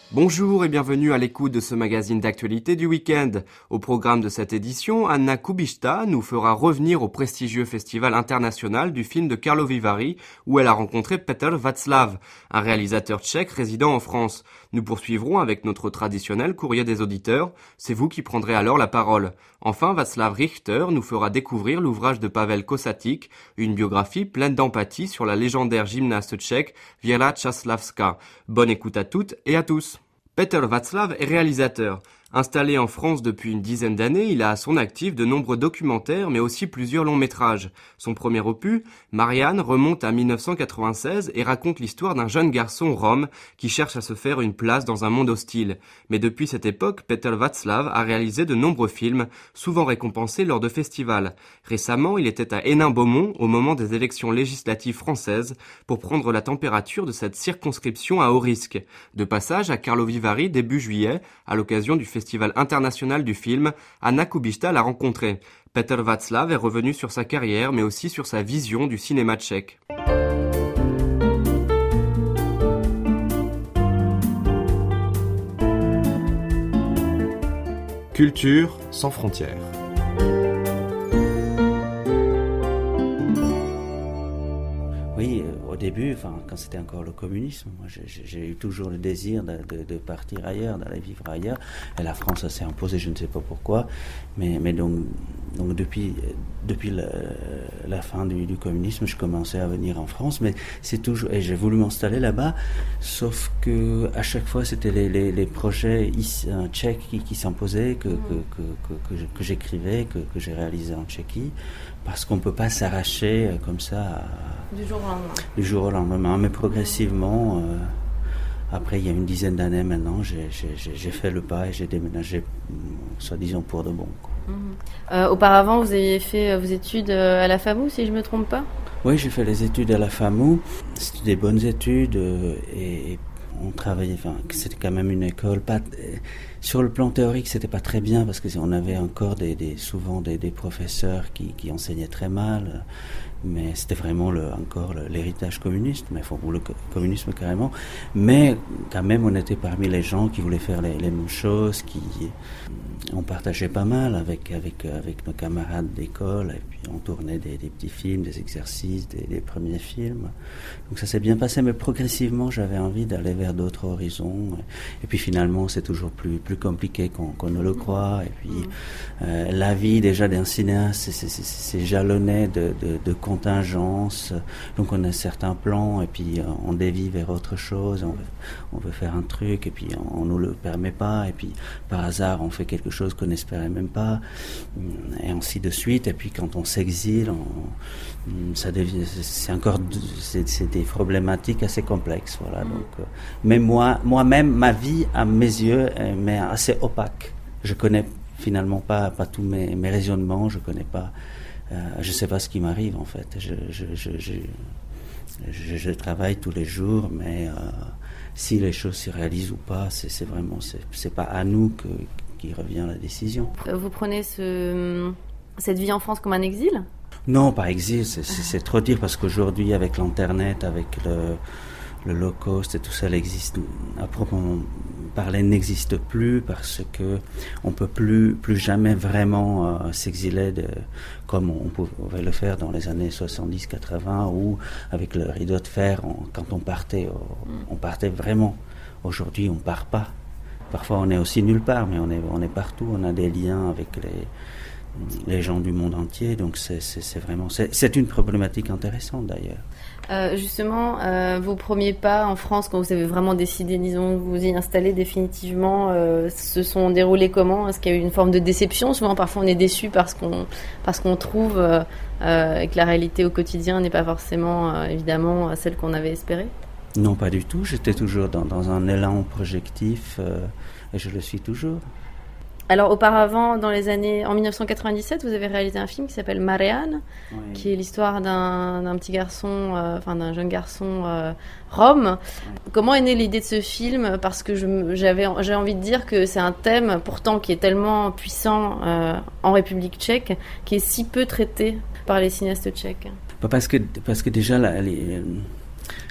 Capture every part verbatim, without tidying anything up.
Bonjour et bienvenue à l'écoute de ce magazine d'actualité du week-end. Au programme de cette édition, Anna Kubishta nous fera revenir au prestigieux festival international du film de Karlovy Vary où elle a rencontré Petr Václav, un réalisateur tchèque résidant en France. Nous poursuivrons avec notre traditionnel courrier des auditeurs. C'est vous qui prendrez alors la parole. Enfin, Václav Richter nous fera découvrir l'ouvrage de Pavel Kosatík, une biographie pleine d'empathie sur la légendaire gymnaste tchèque Věra Čáslavská. Bonne écoute à toutes et à tous. Petr Václav est réalisateur. Installé en France depuis une dizaine d'années, il a à son actif de nombreux documentaires mais aussi plusieurs longs métrages. Son premier opus, Marianne, remonte à dix-neuf cent quatre-vingt-seize et raconte l'histoire d'un jeune garçon rom qui cherche à se faire une place dans un monde hostile. Mais depuis cette époque, Petr Václav a réalisé de nombreux films, souvent récompensés lors de festivals. Récemment, il était à Hénin-Beaumont au moment des élections législatives françaises pour prendre la température de cette circonscription à haut risque. De passage à Karlovy Vary début juillet, à l'occasion du festival Festival international du film, Anna Kubishta l'a rencontré. Petr Václav est revenu sur sa carrière, mais aussi sur sa vision du cinéma tchèque. Culture sans frontières. Oui, au début, enfin, quand c'était encore le communisme, moi, j'ai, j'ai eu toujours le désir de, de, de partir ailleurs, d'aller vivre ailleurs. Et la France, ça s'est imposé, je ne sais pas pourquoi. Mais, mais donc, donc depuis, depuis la, la fin du, du communisme, je commençais à venir en France. Mais c'est toujours, et j'ai voulu m'installer là-bas, sauf que à chaque fois, c'était les, les, les projets ici, euh, tchèques qui, qui s'imposaient, que, que, que, que, que, que j'écrivais, que, que j'ai réalisé en Tchéquie, parce qu'on ne peut pas s'arracher comme ça à, du jour au lendemain. Du jour au lendemain, mais progressivement, euh, après il y a une dizaine d'années maintenant, j'ai, j'ai, j'ai fait le pas et j'ai déménagé, soi-disant pour de bon. Mmh. Euh, auparavant, vous avez fait vos études à la FAMU, si je ne me trompe pas ? Oui, j'ai fait les études à la FAMU. C'était des bonnes études euh, et, et on travaillait, enfin, c'était quand même une école. Pas, sur le plan théorique, c'était pas très bien parce qu'on avait encore des, des, souvent des, des professeurs qui, qui enseignaient très mal. Mais c'était vraiment le, encore le, l'héritage communiste, mais enfin, ou le communisme carrément. Mais quand même, on était parmi les gens qui voulaient faire les, les mêmes choses, qui on partageait pas mal avec avec avec nos camarades d'école, et puis on tournait des, des petits films, des exercices, des, des premiers films. Donc ça s'est bien passé, mais progressivement, j'avais envie d'aller vers d'autres horizons. Et puis finalement, c'est toujours plus plus compliqué qu'on, qu'on ne le croit. Et puis euh, la vie déjà d'un cinéaste, c'est, c'est, c'est, c'est jalonné de de, de contingence, donc on a certains plans et puis on dévie vers autre chose, on veut, on veut faire un truc et puis on, on nous le permet pas et puis par hasard on fait quelque chose qu'on n'espérait même pas et ainsi de suite. Et puis quand on s'exile, on, ça devient, c'est encore c'est, c'est des problématiques assez complexes, voilà. Donc, euh, mais moi, moi-même, ma vie à mes yeux est mais assez opaque. Je connais finalement pas pas tous mes, mes raisonnements, je connais pas. Euh, je ne sais pas ce qui m'arrive en fait. Je, je, je, je, je, je travaille tous les jours, mais euh, si les choses se réalisent ou pas, c'est, c'est vraiment c'est, c'est pas à nous que qui revient la décision. Vous prenez ce, cette vie en France comme un exil ? Non, pas exil, c'est, c'est, c'est trop dire parce qu'aujourd'hui avec l'internet, avec le le low cost et tout ça existe, à proprement parler, n'existe plus parce que on peut plus plus jamais vraiment euh, s'exiler de, comme on pouvait le faire dans les années soixante-dix quatre-vingts ou avec le rideau de fer on, quand on partait on partait vraiment. Aujourd'hui on part pas. Parfois on est aussi nulle part, mais on est on est partout, on a des liens avec les les gens du monde entier, donc c'est c'est, c'est vraiment c'est, c'est une problématique intéressante d'ailleurs. Euh, justement, euh, vos premiers pas en France, quand vous avez vraiment décidé, disons, de vous y installer définitivement, euh, se sont déroulés comment ? Est-ce qu'il y a eu une forme de déception ? Souvent, parfois, on est déçu parce qu'on, parce qu'on trouve euh, euh, que la réalité au quotidien n'est pas forcément, euh, évidemment, celle qu'on avait espérée. Non, pas du tout. J'étais toujours dans, dans un élan projectif euh, et je le suis toujours. Alors auparavant, dans les années, en dix-neuf cent quatre-vingt-dix-sept, vous avez réalisé un film qui s'appelle Marianne, oui. qui est l'histoire d'un, d'un petit garçon, euh, enfin d'un jeune garçon euh, rom. Oui. Comment est née l'idée de ce film ? Parce que je, j'avais, j'ai envie de dire que c'est un thème pourtant qui est tellement puissant euh, en République tchèque, qui est si peu traité par les cinéastes tchèques. Parce que, parce que déjà la, les,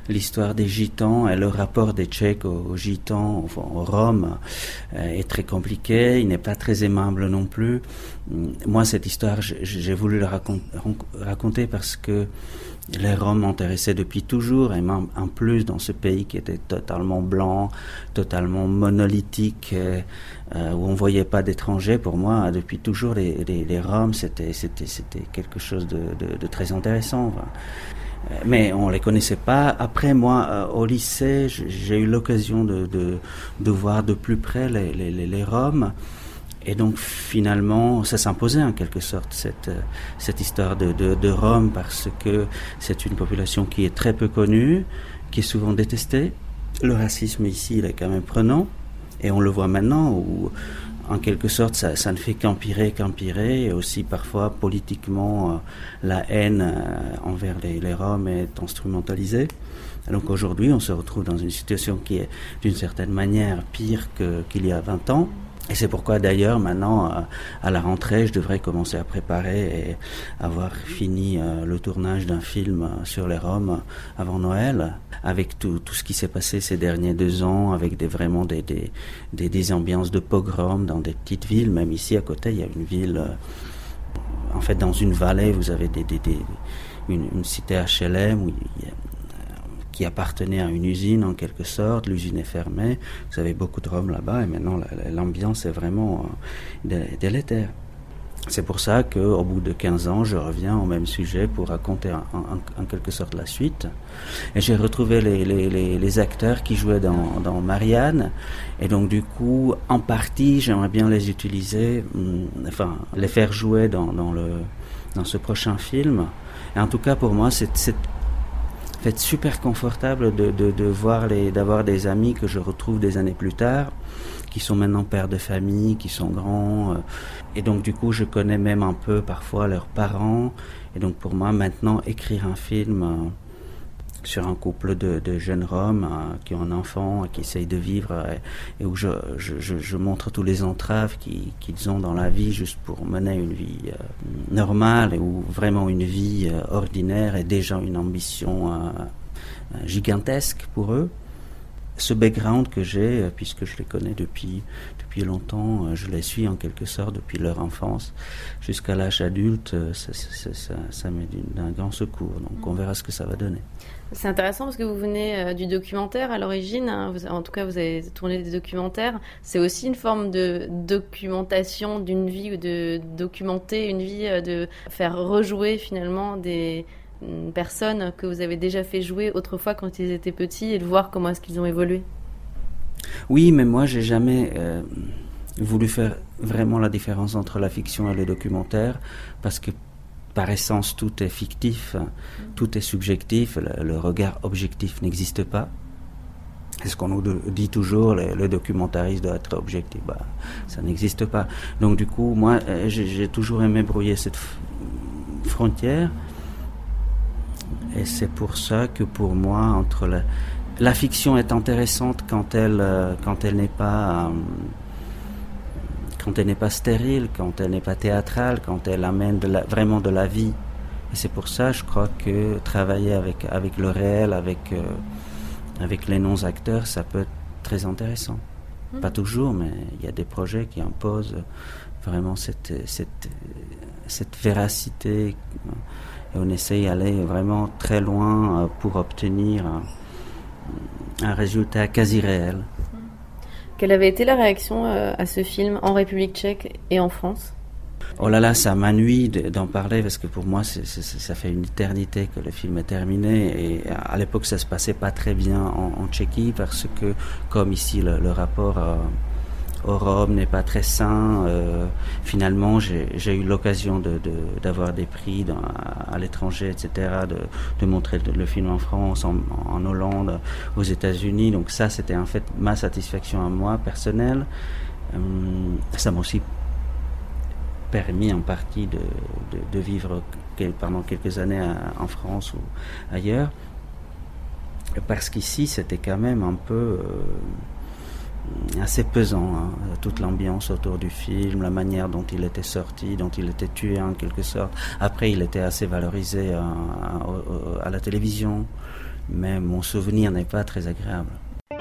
l'histoire des Gitans et le rapport des Tchèques aux, aux Gitans, enfin, aux Roms, euh, est très compliqué. Il n'est pas très aimable non plus. Moi, cette histoire, j'ai, j'ai voulu la racon- raconter parce que les Roms m'intéressaient depuis toujours, et même en plus dans ce pays qui était totalement blanc, totalement monolithique, euh, où on voyait pas d'étrangers. Pour moi, depuis toujours, les, les, les Roms, c'était, c'était, c'était quelque chose de, de, de très intéressant. Enfin, mais on les connaissait pas. Après, moi, euh, au lycée, j'ai eu l'occasion de, de, de voir de plus près les, les, les Roms. Et donc finalement, ça s'imposait en quelque sorte, cette, cette histoire de, de, de Roms, parce que c'est une population qui est très peu connue, qui est souvent détestée. Le racisme ici, il est quand même prenant, et on le voit maintenant, où en quelque sorte, ça, ça ne fait qu'empirer, qu'empirer, et aussi parfois politiquement, euh, la haine euh, envers les, les Roms est instrumentalisée. Donc aujourd'hui, on se retrouve dans une situation qui est d'une certaine manière pire que, qu'il y a vingt ans. Et c'est pourquoi d'ailleurs maintenant à la rentrée je devrais commencer à préparer et avoir fini le tournage d'un film sur les Roms avant Noël, avec tout, tout ce qui s'est passé ces derniers deux ans, avec des, vraiment des, des, des, des ambiances de pogrom dans des petites villes. Même ici à côté il y a une ville, en fait dans une vallée vous avez des, des, des, une, une cité H L M où il y a, qui appartenait à une usine en quelque sorte. L'usine est fermée, vous avez beaucoup de Roms là-bas, et maintenant l'ambiance est vraiment délétère. C'est pour ça qu'au bout de quinze ans, je reviens au même sujet pour raconter en, en, en quelque sorte la suite. Et j'ai retrouvé les, les, les, les acteurs qui jouaient dans, dans Marianne, et donc du coup, en partie, j'aimerais bien les utiliser, enfin, les faire jouer dans, dans, le, dans ce prochain film. Et en tout cas, pour moi, c'est, c'est En fait, super confortable de, de, de voir les, d'avoir des amis que je retrouve des années plus tard, qui sont maintenant pères de famille, qui sont grands. Euh, et donc, du coup, je connais même un peu parfois leurs parents. Et donc, pour moi, maintenant, écrire un film euh, sur un couple de, de jeunes Roms euh, qui ont un enfant, qui essayent de vivre, euh, et où je, je, je, je montre tous les entraves qu'ils, qu'ils ont dans la vie juste pour mener une vie euh, normale, et où vraiment une vie euh, ordinaire est déjà une ambition euh, gigantesque pour eux. Ce background que j'ai, euh, puisque je les connais depuis, depuis longtemps, euh, je les suis en quelque sorte depuis leur enfance jusqu'à l'âge adulte, euh, ça, ça, ça, ça m'est d'un grand secours. Donc on verra ce que ça va donner. C'est intéressant parce que vous venez euh, du documentaire à l'origine, hein, vous, en tout cas vous avez tourné des documentaires, c'est aussi une forme de documentation d'une vie, ou de documenter une vie, euh, de faire rejouer finalement des personnes que vous avez déjà fait jouer autrefois quand ils étaient petits, et de voir comment est-ce qu'ils ont évolué. Oui, mais moi j'ai jamais euh, voulu faire vraiment la différence entre la fiction et le documentaire, parce que par essence, tout est fictif, tout est subjectif, le, le regard objectif n'existe pas. C'est ce qu'on nous dit toujours, le, le documentariste doit être objectif. Bah, ça n'existe pas. Donc du coup, moi, j'ai, j'ai toujours aimé brouiller cette f- frontière. Et c'est pour ça que pour moi, entre la, la fiction est intéressante quand elle, quand elle n'est pas... Euh, quand elle n'est pas stérile, quand elle n'est pas théâtrale, quand elle amène de la, vraiment de la vie. Et c'est pour ça, je crois que travailler avec, avec le réel, avec, euh, avec les non-acteurs, ça peut être très intéressant. Mmh. Pas toujours, mais il y a des projets qui imposent vraiment cette, cette, cette véracité. Et on essaye d'aller vraiment très loin pour obtenir un, un résultat quasi réel. Quelle avait été la réaction euh, à ce film en République tchèque et en France ? Oh là là, ça m'ennuie d'en parler parce que pour moi, c'est, c'est, ça fait une éternité que le film est terminé. Et à l'époque, ça se passait pas très bien en, en Tchéquie parce que, comme ici, le, le rapport euh, aux Roms n'est pas très sain. Euh, finalement, j'ai, j'ai eu l'occasion de, de, d'avoir des prix dans, à, à l'étranger, et cetera, de, de montrer le film en France, en, en Hollande, aux États-Unis. Donc ça, c'était en fait ma satisfaction à moi, personnelle. Euh, ça m'a aussi permis en partie de, de, de vivre quel, pendant quelques années à, en France ou ailleurs. Parce qu'ici, c'était quand même un peu... Euh, assez pesant, hein, toute l'ambiance autour du film, la manière dont il était sorti, dont il était tué en quelque sorte. Après, il était assez valorisé à, à, à la télévision. mais mon souvenir n'est pas très agréable.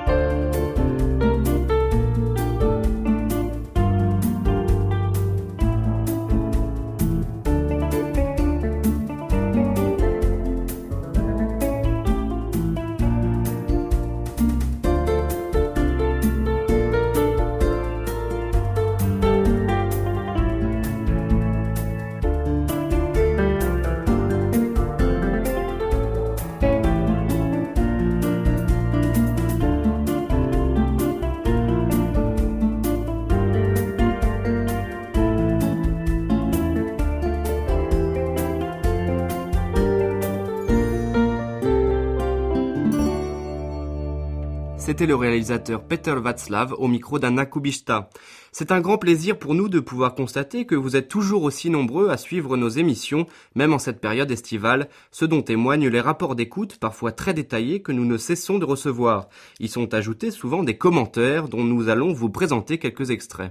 C'était le réalisateur Peter Václav au micro d'Anna Kubishta. C'est un grand plaisir pour nous de pouvoir constater que vous êtes toujours aussi nombreux à suivre nos émissions, même en cette période estivale, ce dont témoignent les rapports d'écoute, parfois très détaillés, que nous ne cessons de recevoir. Y sont ajoutés souvent des commentaires dont nous allons vous présenter quelques extraits.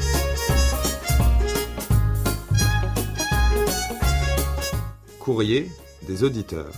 Courrier des auditeurs.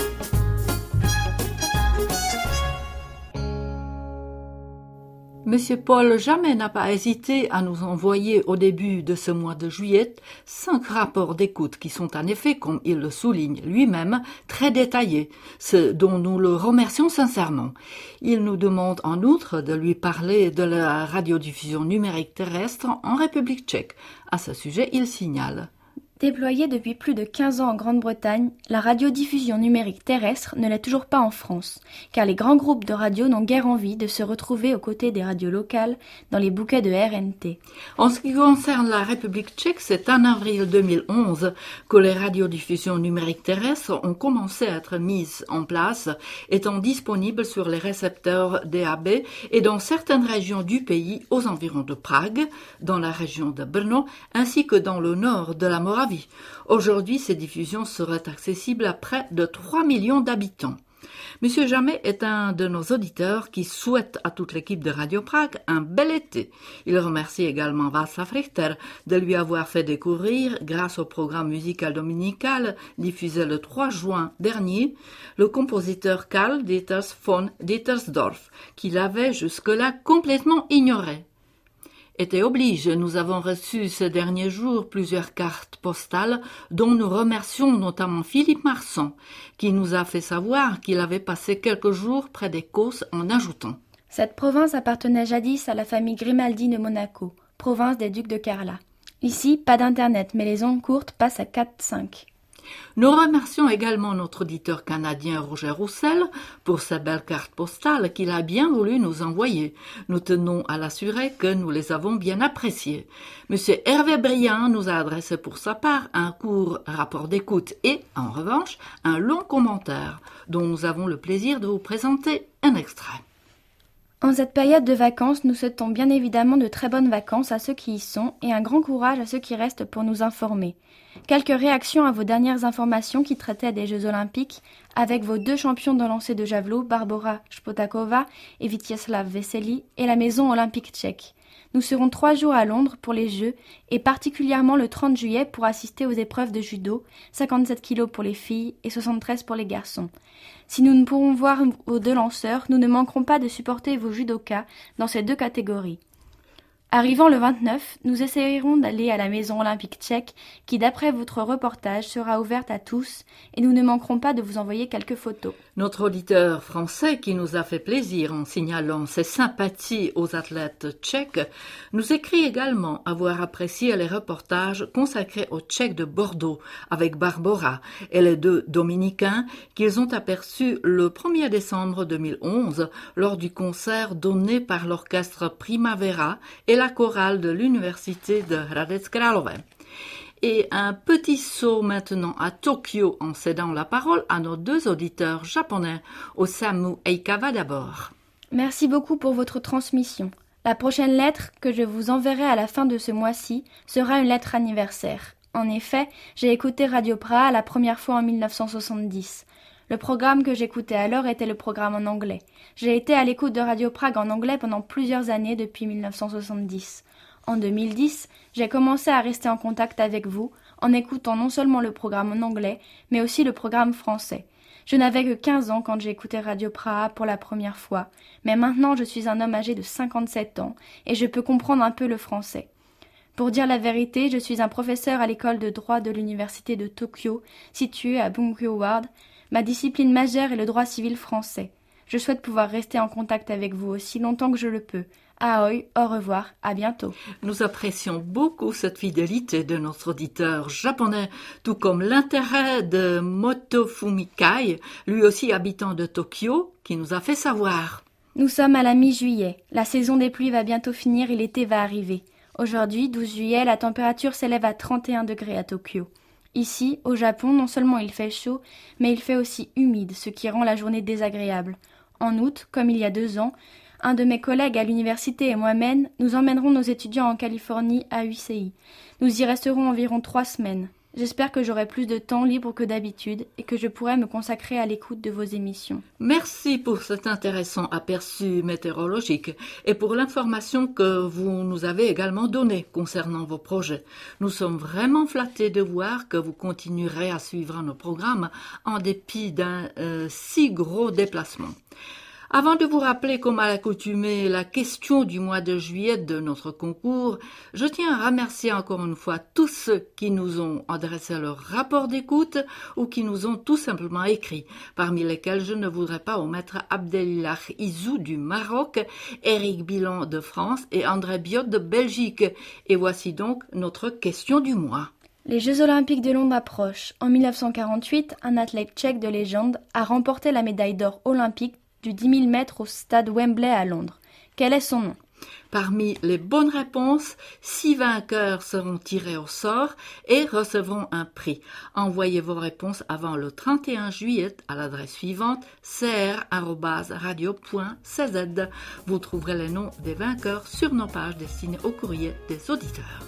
Monsieur Paul jamais n'a pas hésité à nous envoyer au début de ce mois de juillet cinq rapports d'écoute qui sont en effet, comme il le souligne lui-même, très détaillés, ce dont nous le remercions sincèrement. Il nous demande en outre de lui parler de la radiodiffusion numérique terrestre en République tchèque. À ce sujet, il signale. Déployée depuis plus de quinze ans en Grande-Bretagne, la radiodiffusion numérique terrestre ne l'est toujours pas en France, car les grands groupes de radio n'ont guère envie de se retrouver aux côtés des radios locales dans les bouquets de R N T. En ce qui concerne la République tchèque, c'est en avril deux mille onze que les radiodiffusions numériques terrestres ont commencé à être mises en place, étant disponibles sur les récepteurs D A B et dans certaines régions du pays aux environs de Prague, dans la région de Brno, ainsi que dans le nord de la Moravie. Aujourd'hui, ces diffusions seraient accessibles à près de trois millions d'habitants. Monsieur Jamet est un de nos auditeurs qui souhaite à toute l'équipe de Radio Prague un bel été. Il remercie également Václav Richter de lui avoir fait découvrir, grâce au programme musical dominical diffusé le trois juin dernier, le compositeur Karl Dieters von Dietersdorf, qu'il avait jusque-là complètement ignoré. Été oblige, nous avons reçu ces derniers jours plusieurs cartes postales dont nous remercions notamment Philippe Marsan, qui nous a fait savoir qu'il avait passé quelques jours près des Causses en ajoutant. Cette province appartenait jadis à la famille Grimaldi de Monaco, province des ducs de Carla. Ici, pas d'internet, mais les ondes courtes passent à quatre cinq. Nous remercions également notre auditeur canadien Roger Roussel pour sa belle carte postale qu'il a bien voulu nous envoyer. Nous tenons à l'assurer que nous les avons bien appréciées. Monsieur Hervé Briand nous a adressé pour sa part un court rapport d'écoute et, en revanche, un long commentaire dont nous avons le plaisir de vous présenter un extrait. En cette période de vacances, nous souhaitons bien évidemment de très bonnes vacances à ceux qui y sont et un grand courage à ceux qui restent pour nous informer. Quelques réactions à vos dernières informations qui traitaient des Jeux Olympiques avec vos deux champions de lancer de javelot, Barbora Špotáková et Vítězslav Veselý, et la Maison Olympique tchèque. Nous serons trois jours à Londres pour les Jeux et particulièrement le trente juillet pour assister aux épreuves de judo, cinquante-sept kilos pour les filles et soixante-treize pour les garçons. Si nous ne pourrons voir vos deux lanceurs, nous ne manquerons pas de supporter vos judokas dans ces deux catégories. Arrivant le vingt-neuf, nous essayerons d'aller à la Maison Olympique tchèque qui, d'après votre reportage, sera ouverte à tous et nous ne manquerons pas de vous envoyer quelques photos. Notre auditeur français, qui nous a fait plaisir en signalant ses sympathies aux athlètes tchèques, nous écrit également avoir apprécié les reportages consacrés aux Tchèques de Bordeaux avec Barbora et les deux Dominicains qu'ils ont aperçus le premier décembre deux mille onze lors du concert donné par l'orchestre Primavera et la chorale de l'université de Hradec Králové. Et un petit saut maintenant à Tokyo en cédant la parole à nos deux auditeurs japonais, Osamu Eikawa d'abord. Merci beaucoup pour votre transmission. La prochaine lettre que je vous enverrai à la fin de ce mois-ci sera une lettre anniversaire. En effet, j'ai écouté Radio Praha la première fois en mille neuf cent soixante-dix. Le programme que j'écoutais alors était le programme en anglais. J'ai été à l'écoute de Radio Prague en anglais pendant plusieurs années depuis mille neuf cent soixante-dix. En deux mille dix, j'ai commencé à rester en contact avec vous en écoutant non seulement le programme en anglais, mais aussi le programme français. Je n'avais que quinze ans quand j'ai écouté Radio Praha pour la première fois, mais maintenant je suis un homme âgé de cinquante-sept ans et je peux comprendre un peu le français. Pour dire la vérité, je suis un professeur à l'école de droit de l'université de Tokyo, située à Bunkyo-ward. Ma discipline majeure est le droit civil français. Je souhaite pouvoir rester en contact avec vous aussi longtemps que je le peux. Ahoy, au revoir, à bientôt. Nous apprécions beaucoup cette fidélité de notre auditeur japonais, tout comme l'intérêt de Motofumi Kai, lui aussi habitant de Tokyo, qui nous a fait savoir. Nous sommes à la mi-juillet. La saison des pluies va bientôt finir et l'été va arriver. Aujourd'hui, douze juillet, la température s'élève à trente et un degrés à Tokyo. Ici, au Japon, non seulement il fait chaud, mais il fait aussi humide, ce qui rend la journée désagréable. En août, comme il y a deux ans, un de mes collègues à l'université et moi-même, nous emmènerons nos étudiants en Californie à U C I. Nous y resterons environ trois semaines. J'espère que j'aurai plus de temps libre que d'habitude et que je pourrai me consacrer à l'écoute de vos émissions. Merci pour cet intéressant aperçu météorologique et pour l'information que vous nous avez également donnée concernant vos projets. Nous sommes vraiment flattés de voir que vous continuerez à suivre nos programmes en dépit d'un euh, si gros déplacement. Avant de vous rappeler, comme à l'accoutumée, la question du mois de juillet de notre concours, je tiens à remercier encore une fois tous ceux qui nous ont adressé leur rapport d'écoute ou qui nous ont tout simplement écrit, parmi lesquels je ne voudrais pas omettre Abdelillah Izou du Maroc, Éric Bilan de France et André Biot de Belgique. Et voici donc notre question du mois. Les Jeux Olympiques de Londres approchent. En mille neuf cent quarante-huit, un athlète tchèque de légende a remporté la médaille d'or olympique du dix mille mètres au stade Wembley à Londres. Quel est son nom? Parmi les bonnes réponses, six vainqueurs seront tirés au sort et recevront un prix. Envoyez vos réponses avant le trente et un juillet à l'adresse suivante c r arobase radio point c z. Vous trouverez les noms des vainqueurs sur nos pages destinées au courrier des auditeurs.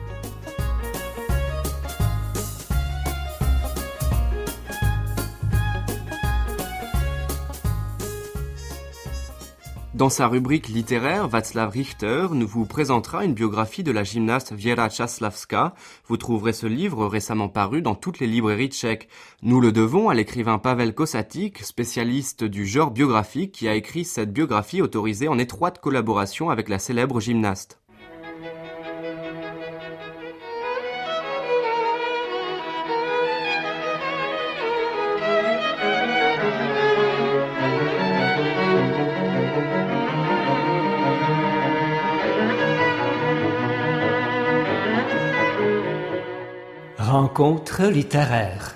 Dans sa rubrique littéraire, Václav Richter nous vous présentera une biographie de la gymnaste Věra Čáslavská. Vous trouverez ce livre récemment paru dans toutes les librairies tchèques. Nous le devons à l'écrivain Pavel Kosatík, spécialiste du genre biographique, qui a écrit cette biographie autorisée en étroite collaboration avec la célèbre gymnaste. Rencontre littéraire.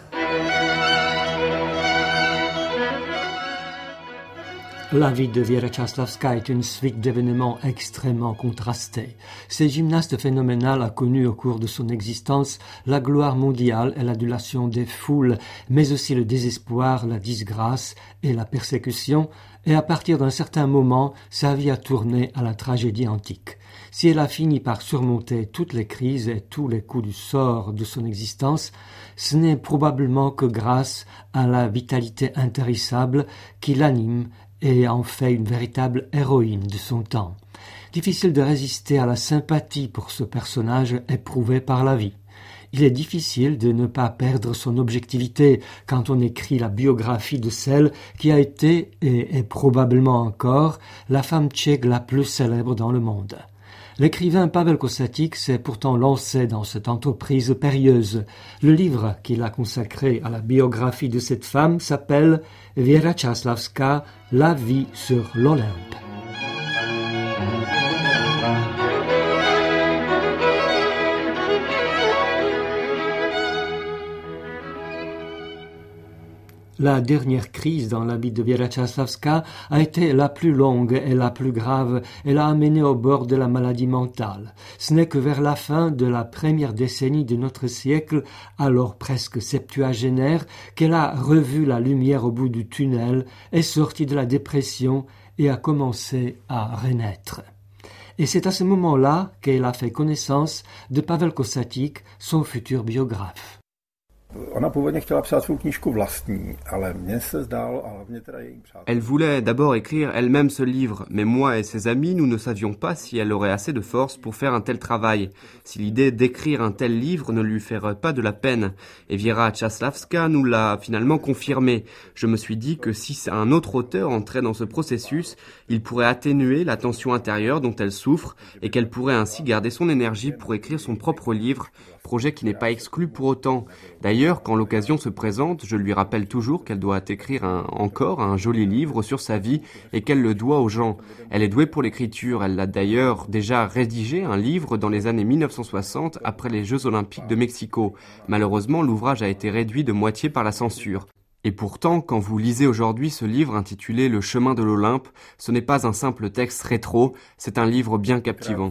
La vie de Věra Čáslavská est une suite d'événements extrêmement contrastés. Cette gymnaste phénoménale a connu au cours de son existence la gloire mondiale et l'adulation des foules, mais aussi le désespoir, la disgrâce et la persécution, et à partir d'un certain moment, sa vie a tourné à la tragédie antique. Si elle a fini par surmonter toutes les crises et tous les coups du sort de son existence, ce n'est probablement que grâce à la vitalité intarissable qui l'anime et en fait une véritable héroïne de son temps. Difficile de résister à la sympathie pour ce personnage éprouvé par la vie. Il est difficile de ne pas perdre son objectivité quand on écrit la biographie de celle qui a été, et est probablement encore, la femme tchèque la plus célèbre dans le monde. L'écrivain Pavel Kosatík s'est pourtant lancé dans cette entreprise périlleuse. Le livre qu'il a consacré à la biographie de cette femme s'appelle Věra Čáslavská, la vie sur l'Olympe. La dernière crise dans la vie de Věra Čáslavská a été la plus longue et la plus grave et l'a amenée au bord de la maladie mentale. Ce n'est que vers la fin de la première décennie de notre siècle, alors presque septuagénaire, qu'elle a revu la lumière au bout du tunnel, est sortie de la dépression et a commencé à renaître. Et c'est à ce moment-là qu'elle a fait connaissance de Pavel Kosatík, son futur biographe. Elle voulait d'abord écrire elle-même ce livre, mais moi et ses amis, nous ne savions pas si elle aurait assez de force pour faire un tel travail, si l'idée d'écrire un tel livre ne lui ferait pas de la peine. Et Wiera Czasławska nous l'a finalement confirmé. Je me suis dit que si un autre auteur entrait dans ce processus, il pourrait atténuer la tension intérieure dont elle souffre et qu'elle pourrait ainsi garder son énergie pour écrire son propre livre, projet qui n'est pas exclu pour autant. D'ailleurs, quand l'occasion se présente, je lui rappelle toujours qu'elle doit écrire un, encore un joli livre sur sa vie et qu'elle le doit aux gens. Elle est douée pour l'écriture, elle a d'ailleurs déjà rédigé un livre dans les années mille neuf cent soixante après les Jeux Olympiques de Mexico. Malheureusement, l'ouvrage a été réduit de moitié par la censure. Et pourtant, quand vous lisez aujourd'hui ce livre intitulé Le chemin de l'Olympe, ce n'est pas un simple texte rétro, c'est un livre bien captivant.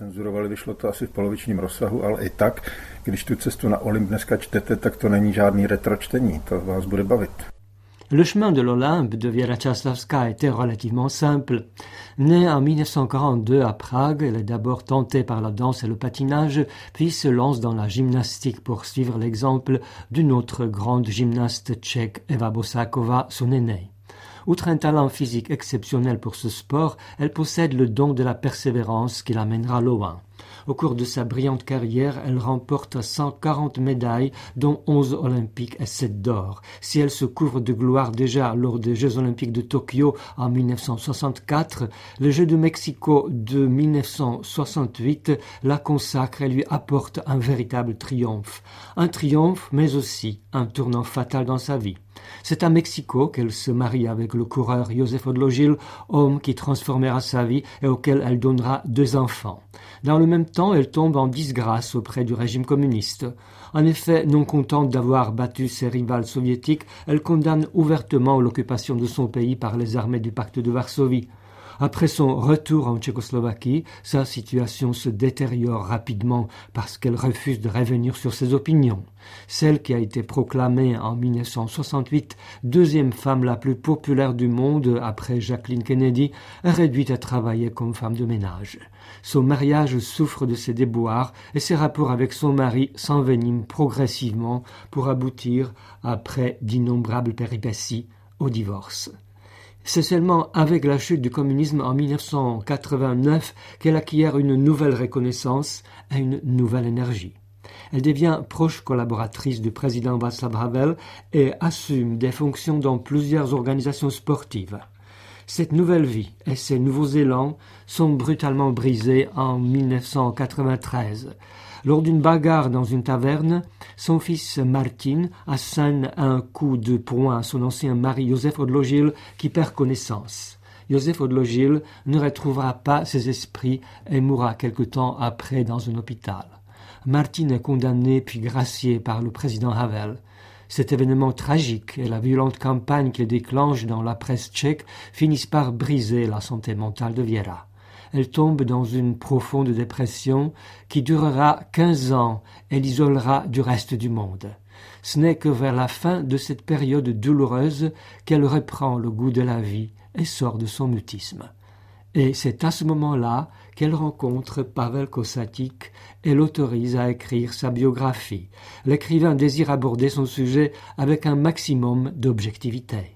Le chemin de l'Olympe de Wiera Czasławska était relativement simple. Née en mille neuf cent quarante-deux à Prague, elle est d'abord tentée par la danse et le patinage, puis se lance dans la gymnastique pour suivre l'exemple d'une autre grande gymnaste tchèque, Eva Bosáková, son aînée. Outre un talent physique exceptionnel pour ce sport, elle possède le don de la persévérance qui l'amènera loin. Au cours de sa brillante carrière, elle remporte cent quarante médailles, dont onze olympiques et sept d'or. Si elle se couvre de gloire déjà lors des Jeux olympiques de Tokyo en mille neuf cent soixante-quatre, les Jeux de Mexico de mille neuf cent soixante-huit la consacrent et lui apportent un véritable triomphe. Un triomphe, mais aussi un tournant fatal dans sa vie. C'est à Mexico qu'elle se marie avec le coureur Josef Odložil, homme qui transformera sa vie et auquel elle donnera deux enfants. Dans le même temps, elle tombe en disgrâce auprès du régime communiste. En effet, non contente d'avoir battu ses rivales soviétiques, elle condamne ouvertement l'occupation de son pays par les armées du pacte de Varsovie. Après son retour en Tchécoslovaquie, sa situation se détériore rapidement parce qu'elle refuse de revenir sur ses opinions. Celle qui a été proclamée en mille neuf cent soixante-huit deuxième femme la plus populaire du monde après Jacqueline Kennedy est réduite à travailler comme femme de ménage. Son mariage souffre de ses déboires et ses rapports avec son mari s'enveniment progressivement pour aboutir, après d'innombrables péripéties, au divorce. C'est seulement avec la chute du communisme en mille neuf cent quatre-vingt-neuf qu'elle acquiert une nouvelle reconnaissance et une nouvelle énergie. Elle devient proche collaboratrice du président Václav Havel et assume des fonctions dans plusieurs organisations sportives. Cette nouvelle vie et ces nouveaux élans sont brutalement brisés en mille neuf cent quatre-vingt-treize. Lors d'une bagarre dans une taverne, son fils Martin assène un coup de poing à son ancien mari Josef Odložil qui perd connaissance. Josef Odložil ne retrouvera pas ses esprits et mourra quelque temps après dans un hôpital. Martin est condamné puis gracié par le président Havel. Cet événement tragique et la violente campagne qu'il déclenche dans la presse tchèque finissent par briser la santé mentale de Wiera. Elle tombe dans une profonde dépression qui durera quinze ans et l'isolera du reste du monde. Ce n'est que vers la fin de cette période douloureuse qu'elle reprend le goût de la vie et sort de son mutisme. Et c'est à ce moment-là qu'elle rencontre Pavel Kosatík et l'autorise à écrire sa biographie. L'écrivain désire aborder son sujet avec un maximum d'objectivité.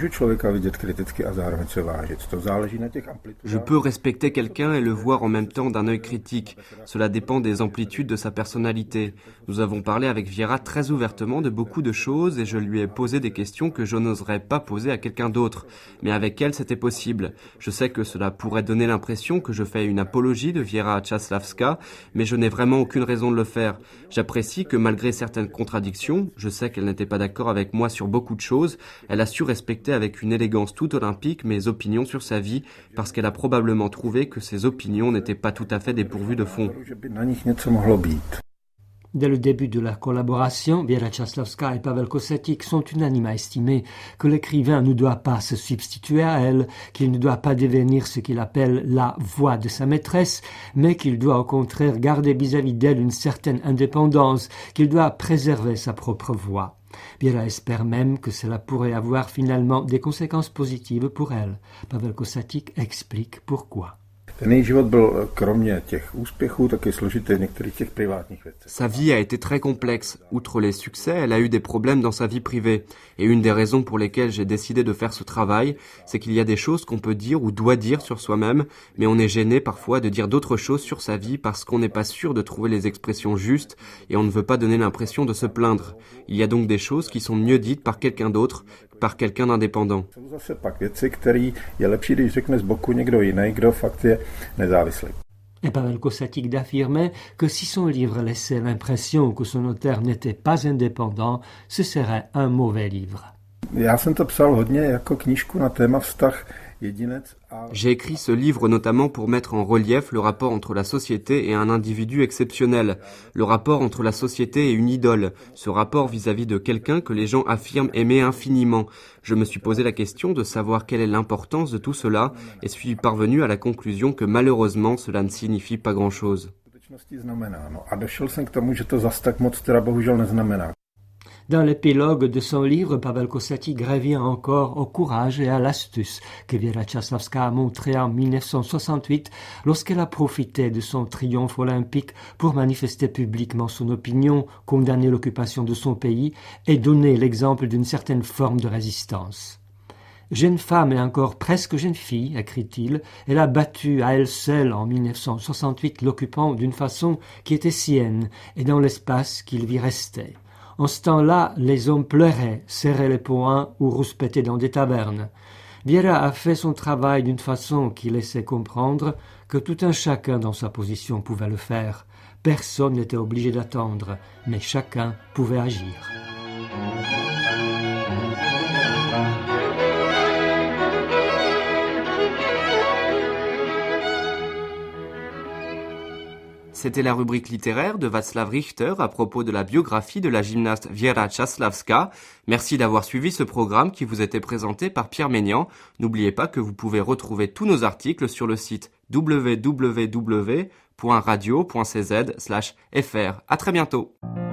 Je peux respecter quelqu'un et le voir en même temps d'un œil critique. Cela dépend des amplitudes de sa personnalité. Nous avons parlé avec Wiera très ouvertement de beaucoup de choses et je lui ai posé des questions que je n'oserais pas poser à quelqu'un d'autre. Mais avec elle, c'était possible. Je sais que cela pourrait donner l'impression que je fais une apologie de Wiera Czasławska, mais je n'ai vraiment aucune raison de le faire. J'apprécie que malgré certaines contradictions, je sais qu'elle n'était pas d'accord avec moi sur beaucoup de choses, elle a su respecter avec une élégance toute olympique mes opinions sur sa vie, parce qu'elle a probablement trouvé que ses opinions n'étaient pas tout à fait dépourvues de fond. Dès le début de la collaboration, Wiera Czasławska et Pavel Kosatík sont unanimes à estimer que l'écrivain ne doit pas se substituer à elle, qu'il ne doit pas devenir ce qu'il appelle la voix de sa maîtresse, mais qu'il doit au contraire garder vis-à-vis d'elle une certaine indépendance, qu'il doit préserver sa propre voix. Wiera espère même que cela pourrait avoir finalement des conséquences positives pour elle. Pavel Kosatík explique pourquoi. Sa vie a été très complexe. Outre les succès, elle a eu des problèmes dans sa vie privée. Et une des raisons pour lesquelles j'ai décidé de faire ce travail, c'est qu'il y a des choses qu'on peut dire ou doit dire sur soi-même, mais on est gêné parfois de dire d'autres choses sur sa vie parce qu'on n'est pas sûr de trouver les expressions justes et on ne veut pas donner l'impression de se plaindre. Il y a donc des choses qui sont mieux dites par quelqu'un d'autre, par quelqu'un d'indépendant. Et Pavel Kosatík d'affirmer que si son livre laissait l'impression que son auteur n'était pas indépendant, ce serait un mauvais livre. J'ai écrit ce livre notamment pour mettre en relief le rapport entre la société et un individu exceptionnel, le rapport entre la société et une idole, ce rapport vis-à-vis de quelqu'un que les gens affirment aimer infiniment. Je me suis posé la question de savoir quelle est l'importance de tout cela et suis parvenu à la conclusion que malheureusement cela ne signifie pas grand-chose. Dans l'épilogue de son livre, Pavel Kosatík revient encore au courage et à l'astuce que Věra Časlavská a montré en dix-neuf cent soixante-huit lorsqu'elle a profité de son triomphe olympique pour manifester publiquement son opinion, condamner l'occupation de son pays et donner l'exemple d'une certaine forme de résistance. Jeune femme et encore presque jeune fille, écrit-il, elle a battu à elle seule en dix-neuf cent soixante-huit l'occupant d'une façon qui était sienne et dans l'espace qu'il lui restait. En ce temps-là, les hommes pleuraient, serraient les poings ou rouspétaient dans des tavernes. Věra a fait son travail d'une façon qui laissait comprendre que tout un chacun dans sa position pouvait le faire. Personne n'était obligé d'attendre, mais chacun pouvait agir. C'était la rubrique littéraire de Václav Richter à propos de la biographie de la gymnaste Věra Časlavská. Merci d'avoir suivi ce programme qui vous était présenté par Pierre Ménian. N'oubliez pas que vous pouvez retrouver tous nos articles sur le site w w w point radio point c z slash f r. À très bientôt.